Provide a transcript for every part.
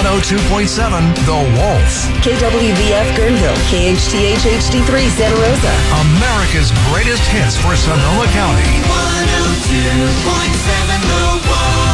102.7 The Wolf. KWVF Guerneville, KHTH HD3 Santa Rosa. America's greatest hits for Sonoma County. 102.7 The Wolf.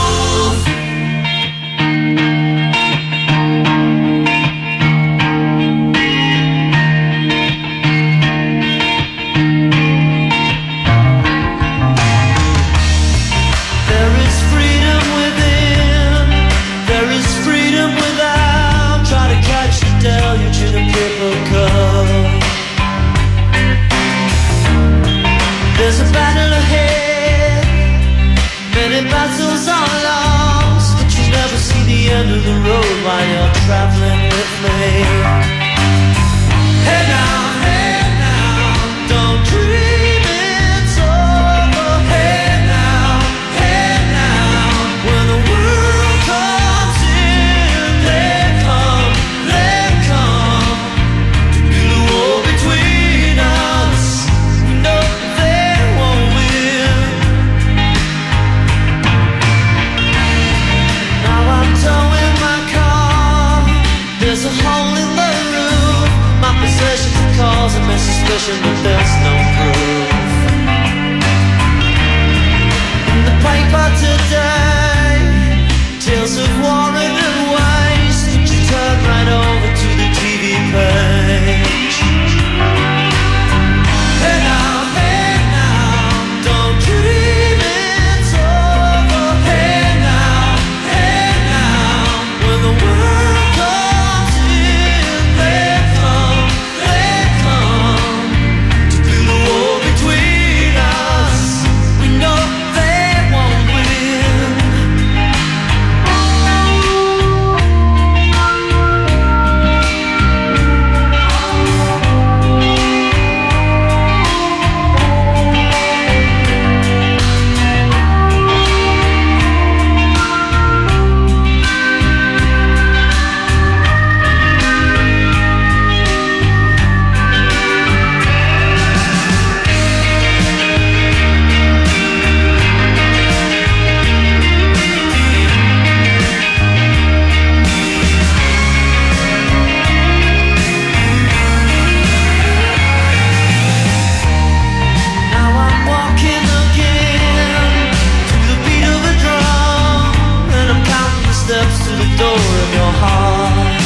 There's a battle ahead, many battles are lost, but you never see the end of the road while you're traveling with me. Hey now, don't dream it's over. Hey now, when the world comes in, they come to build a wall between us. We know there's a hole in the roof. My possessions are causing me suspicion, but there's no proof. In the paper today, tales of war and waste. But you turn right over to the TV page. Hey now, don't dream it's over. Hey now, when the world comes in, they come to build a wall between us. We know they won't win. Now I'm walking again to the beat of a drum, and I'm counting the steps to the door of your heart.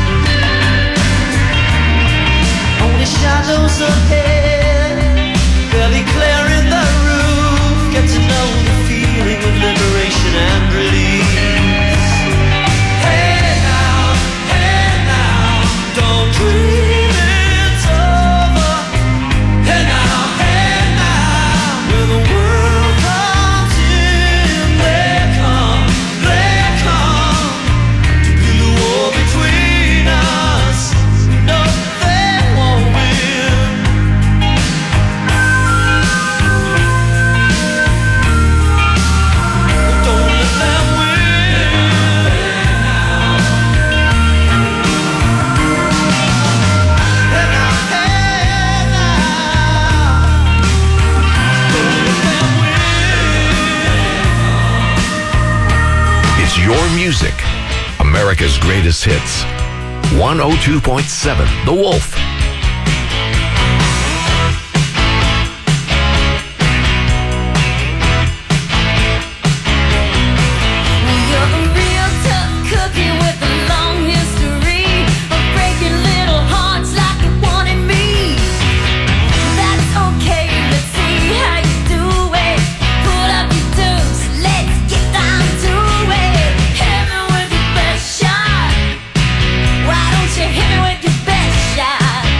Only shadows ahead, barely clearing the roof. Get to know the feeling of liberation and release. Hey now, don't dream it's over. Hey now, when the world comes in, they come to build a wall between us. No, they won't win. Don't let them win. Hey now, don't let them win. It's your music. America's greatest hits. 102.7 The Wolf. You're a real tough cookie with a long history of breaking little hearts like you wanted me. That's okay, let's see how you do it. Pull up your dues, let's get down to it. Hit me with your best shot. Why don't you hit me with your best shot?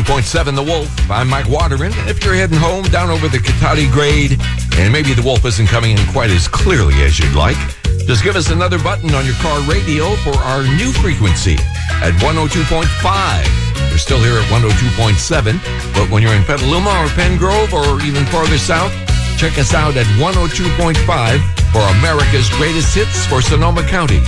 102.7 The Wolf. I'm Mike Waterman. If you're heading home down over the Cotati grade, and maybe the Wolf isn't coming in quite as clearly as you'd like, just give us another button on your car radio for our new frequency at 102.5. We're still here at 102.7, but when you're in Petaluma or Pen Grove or even farther south, check us out at 102.5 for America's greatest hits for Sonoma County.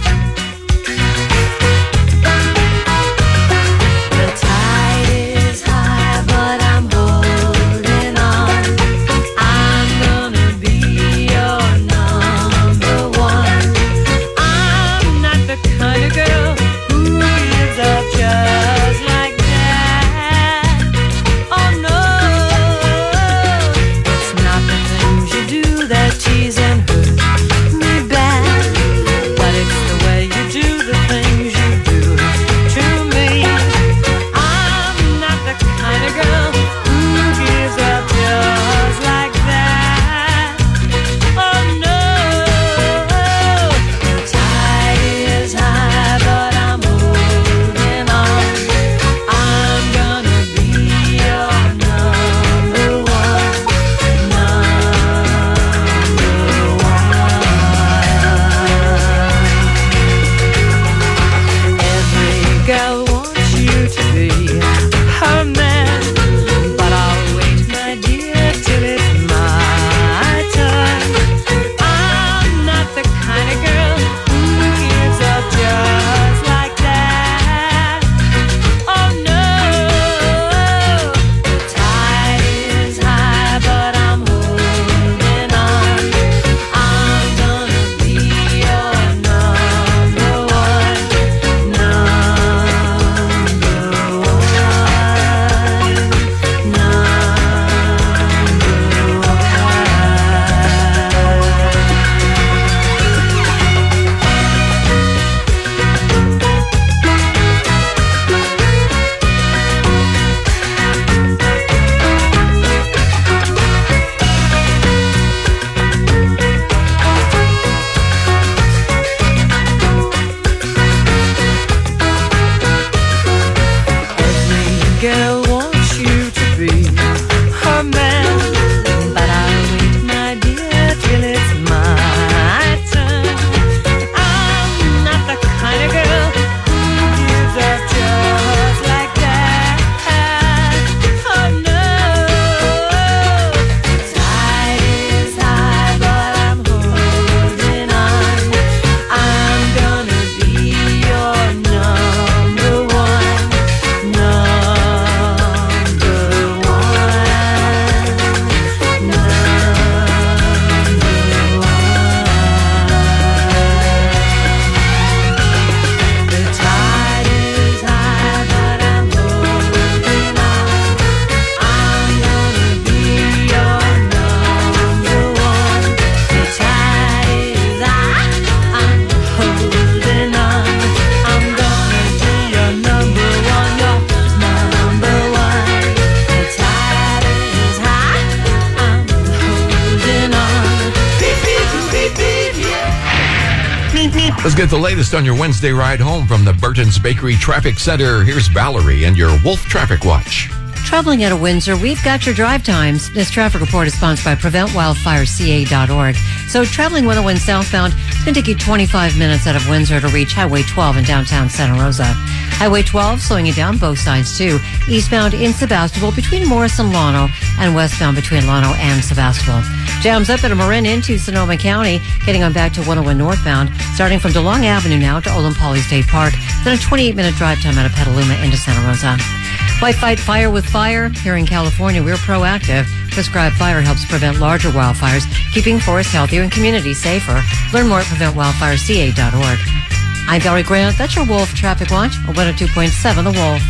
Let's get the latest on your Wednesday ride home from the Burton's Bakery Traffic Center. Here's Valerie and your Wolf Traffic Watch. Traveling out of Windsor, we've got your drive times. This traffic report is sponsored by PreventWildfireCA.org. So traveling 101 southbound, it's going to take you 25 minutes out of Windsor to reach Highway 12 in downtown Santa Rosa. Highway 12 slowing you down both sides too. Eastbound in Sebastopol between Morris and Llano, and westbound between Llano and Sebastopol. Jams up at a Marin into Sonoma County, getting on back to 101 northbound, starting from DeLong Avenue now to Olin Poly State Park, then a 28-minute drive time out of Petaluma into Santa Rosa. Why fight fire with fire? Here in California, we're proactive. Prescribed Fire helps prevent larger wildfires, keeping forests healthier and communities safer. Learn more at PreventWildfireCA.org. I'm Valerie Grant. That's your Wolf Traffic Watch on 102.7 The Wolf.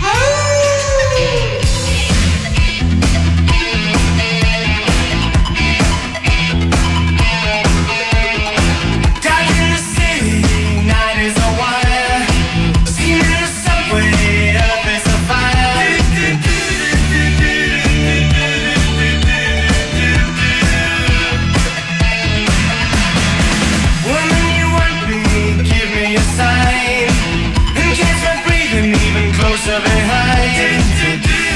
Sign and catch my breathing even closer behind.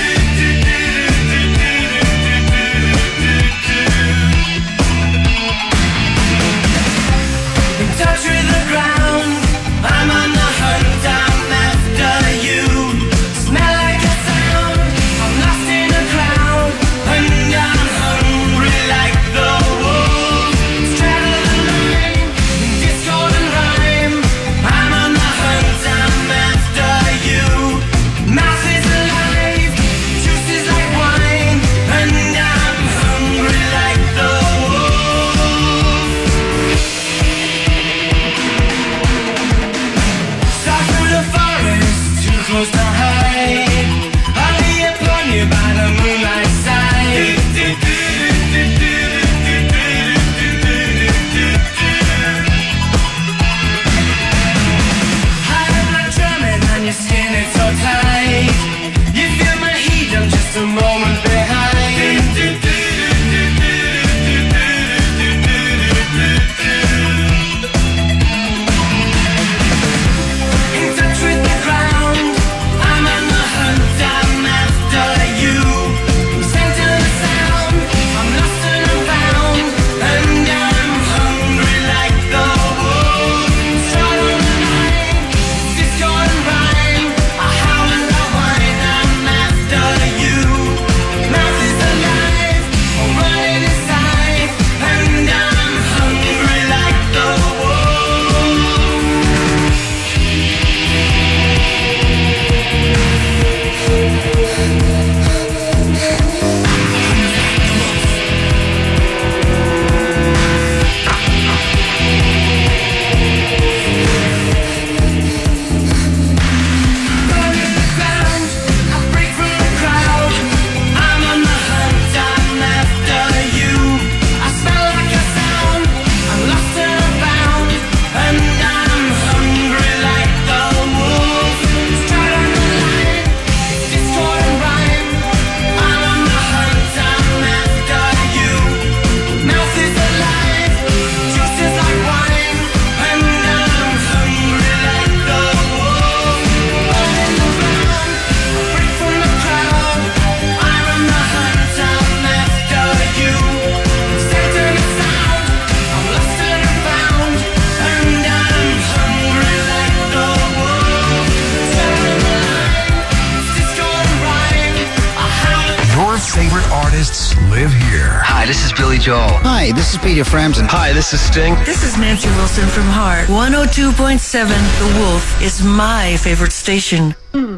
Billy Joel. Hi, this is Peter Frampton. Hi, this is Sting. This is Nancy Wilson from Heart. 102.7 The Wolf is my favorite station.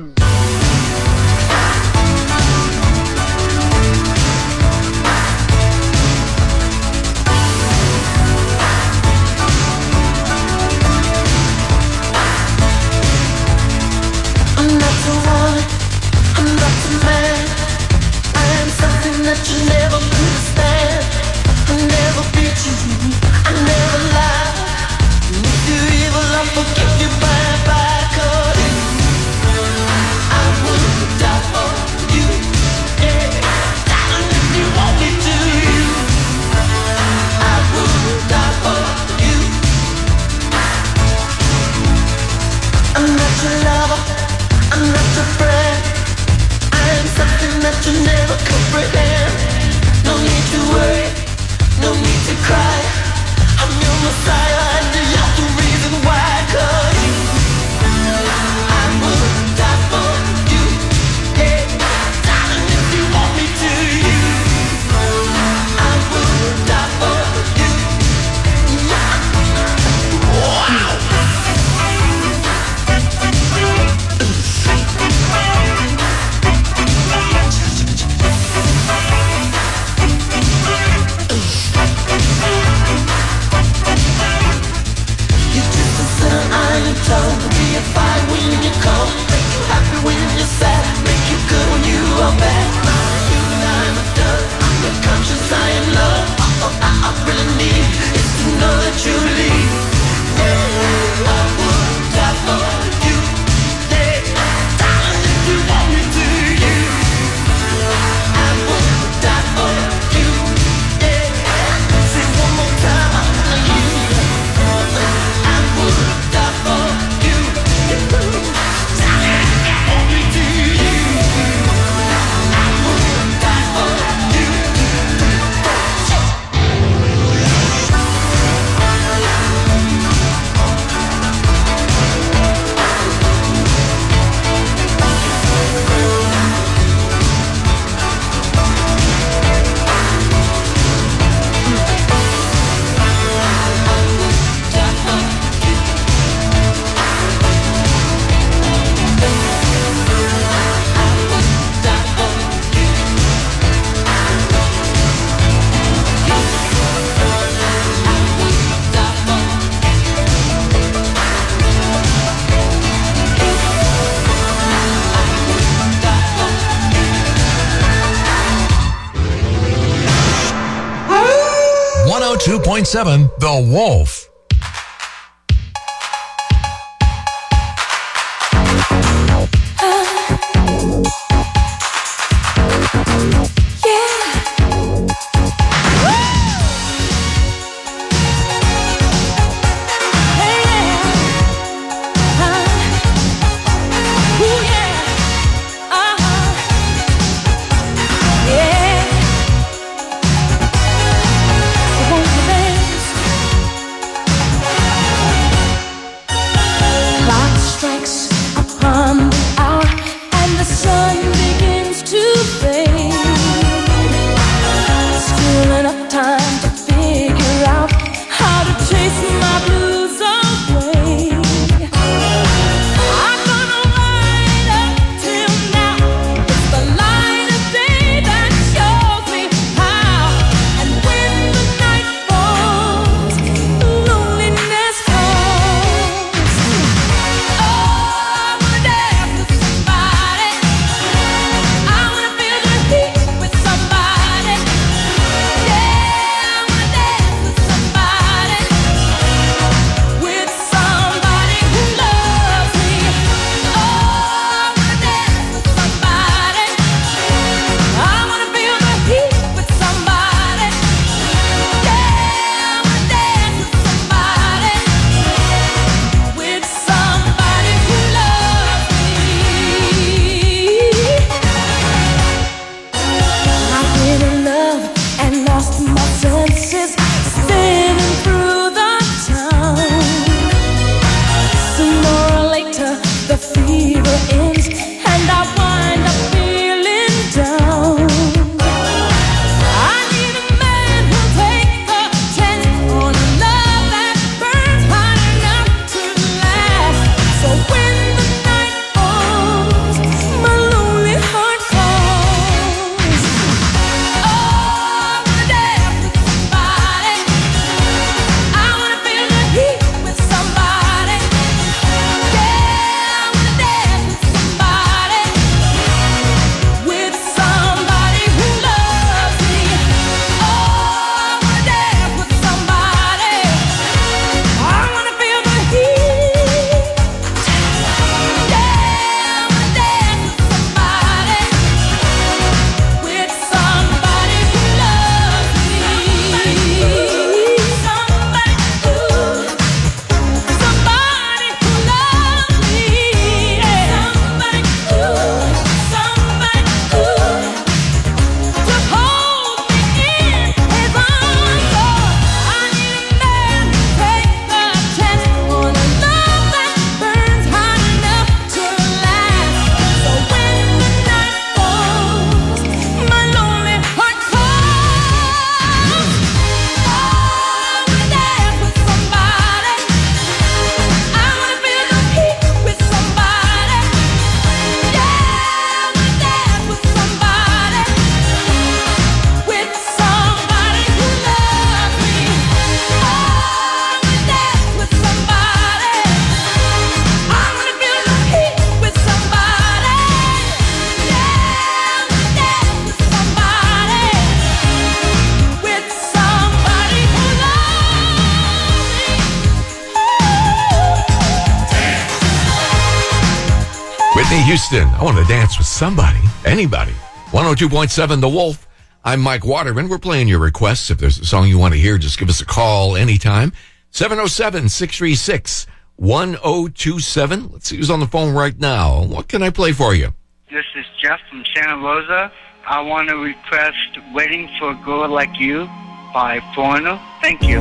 I'm not the woman, I'm not the man. I am something that you never could stand. I never beat you, I never lie. And if you're evil, I'll forgive you bye. 'Cause I would die for you, yeah. Darling, if you want me to, I would die for you. I'm not your lover, I'm not your friend. I am something that you never comprehend. No need to worry, no need to cry. I'm your Messiah and you're the reason why. 'Cause I would die for you, yeah. Darling, if you want me to, I would die for you, yeah. Wow. You're just a sinner, I am told. To be a fire when you come, make you happy when you're sad, make you good when you are bad. I'm human, I'm a dove. I'm the conscious, I am love. All I really need is to know that you believe. Yeah, I would die for you. Yeah, darling, if you want me to, I would die for you. Yeah, say one more time, I would die for you. Darling, if you want me to, I would die for you. 102.7 The Wolf. Houston, I want to dance with somebody, anybody. 102.7 The Wolf. I'm Mike Waterman. We're playing your requests. If there's a song you want to hear, just give us a call anytime. 707-636-1027. Let's see who's on the phone right now. What can I play for you? This is Jeff from Santa Rosa. I want to request Waiting for a Girl Like You by Foreigner. Thank you.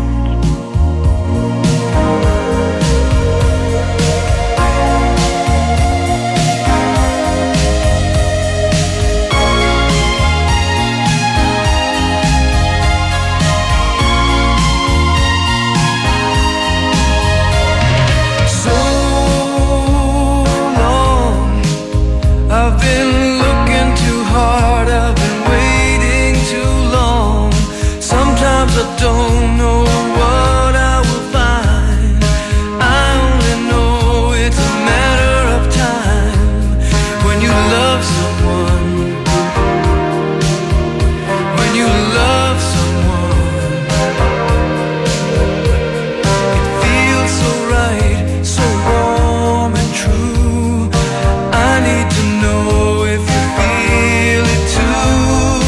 I've been looking too hard, I've been waiting too long. Sometimes I don't know what I will find. I only know it's a matter of time. When you love someone, when you love someone, it feels so right, so warm and true. I need to know if you feel it too.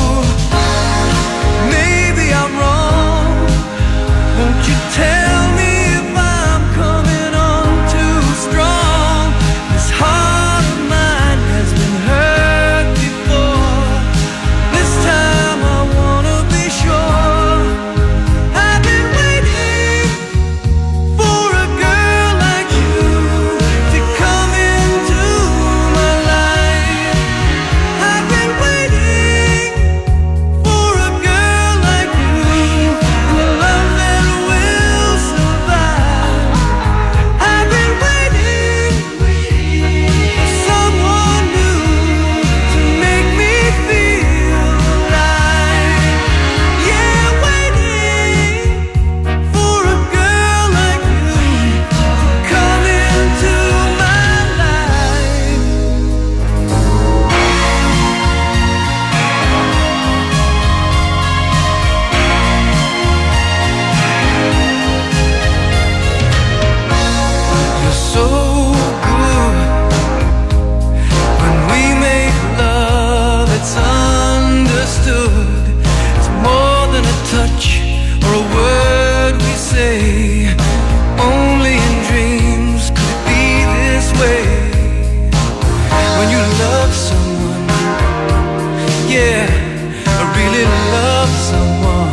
Maybe I'm wrong. Won't you tell me if I'm coming on too strong? This heart of mine has been hurt before. This time I wanna be sure. I've been waiting for a girl like you to come into my life. I've been waiting for a girl like you, and a love that will survive. I've been waiting for someone new to make me feel alive. Yeah, waiting for a girl like you to come into my life. You're so good. When we make love, it's understood. It's more than a touch or a word we say. Only in dreams could it be this way. When you love someone, yeah, I really love someone.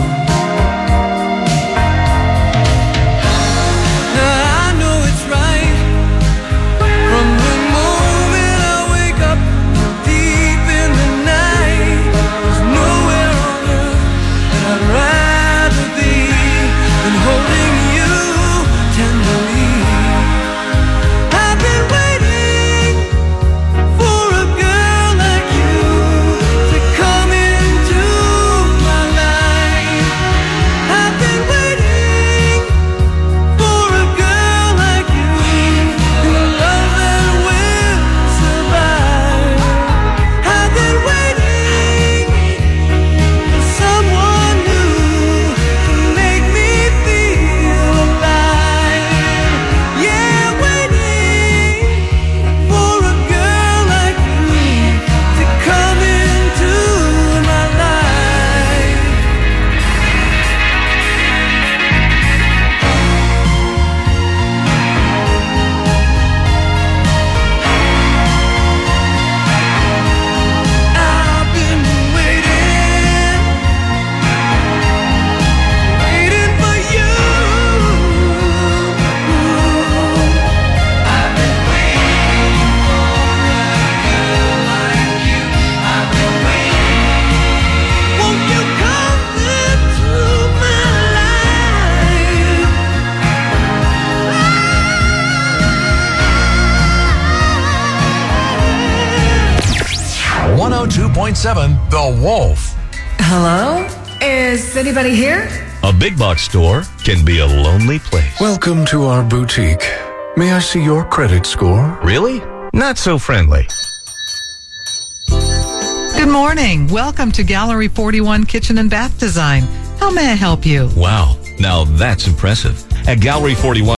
Now I know it's right from the moment I wake up deep in the night. There's nowhere on earth that I'd rather be than holding you tenderly. I've been waiting for a girl like you to come into my life. I've been waiting for a girl like you, and a love that will survive. I've been waiting for someone new to make me feel alive. Yeah, waiting for a girl like you to come into my life. I've been waiting for you. I've been waiting for a girl like you. I've been waiting. Won't you come into my life? 102.7 The Wolf. Hello? Is anybody here? A big box store can be a lonely place. Welcome to our boutique. May I see your credit score? Really? Not so friendly. Good morning. Welcome to Gallery 41 Kitchen and Bath Design. How may I help you? Wow. Now that's impressive. At Gallery 41,